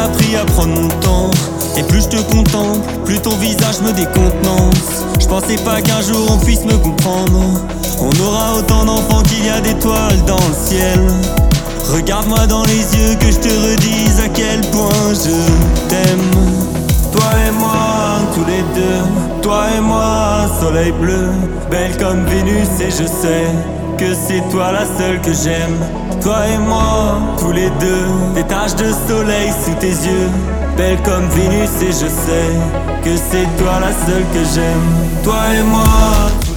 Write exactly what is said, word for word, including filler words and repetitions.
appris à prendre mon temps. Et plus je te contemple, plus ton visage me décontenance. Je pensais pas qu'un jour on puisse me comprendre. On aura autant d'enfants qu'il y a d'étoiles dans le ciel. Regarde-moi dans les yeux que je te redise à quel point je t'aime. Toi et moi, tous les deux, toi et moi, soleil bleu, belle comme Vénus et je sais que c'est toi la seule que j'aime. Toi et moi, tous les deux, des taches de soleil sous tes yeux, belle comme Vénus et je sais que c'est toi la seule que j'aime. Toi et moi.